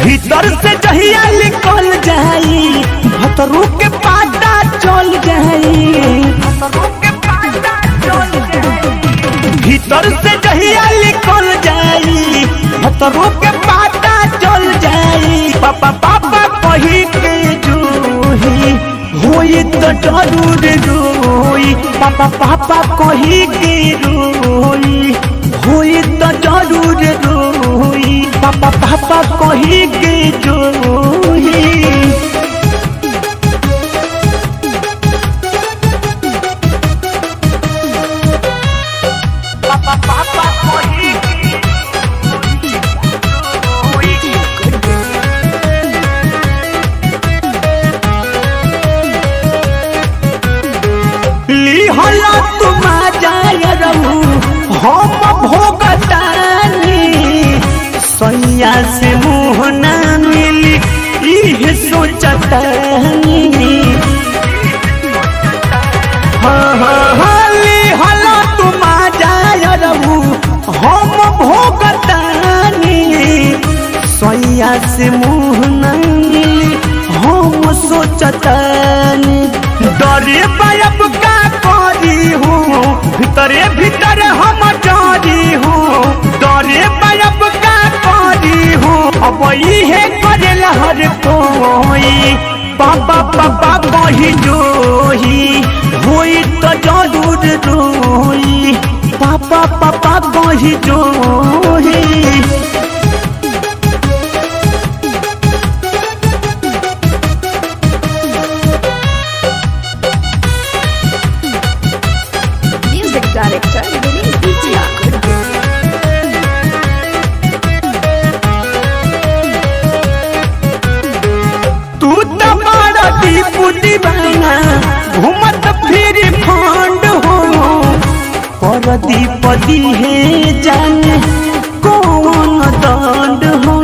भीतर से जहिया निकल जाई भतरू के पाता चल जाई, भीतर से जहिया निकल जाई भतरू के पाता चल जाई। पापा पापा कही के जूही होई तो जरूर रोई, पापा पापा कही के रोई होई तो जरूर रोई, पापा पापा कही के जोही। पापा पापा कही लिहला तुम जाय रहू हम भोगतानी, सैया से मुँह ना मिली इह सोचतानी। हाँ लिहला तुम जाय रहू हम भोगतानी, सैया से मुँह ना मिली हम सोचतानी। डरे बायब का करी हूँ भीतरे भीतर हम जारी हूँ, डरे बायब का करी हूँ अब इहे करे हर कोई। पापा पापा कही जोही होई तो जरूर रोई, पापा पापा कही जोही। डायरेक्टर तू तो बड़ा दीपू दीवाना घूमत फिर फंड हो, पर दीप दिहे जाने कौन दंड हो।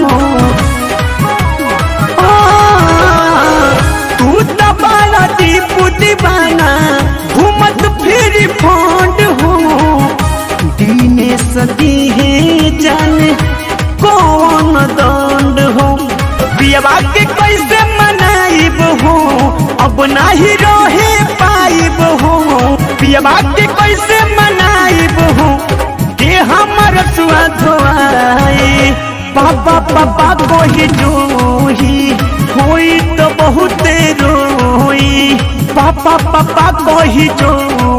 तू तो बड़ा दीपू दीवाना घूमत फिर फंड हो, दिनेश दिहे जाने कौन दंड हो। पियवा के कैसे मनाइब हो अब नहीं रहे पाइब हो, पियवा के कैसे मनाइब हो के हमर सुआ धोआई। पापा पापा कही जोही होई तो बहुत रोई, पापा पापा कही जोही।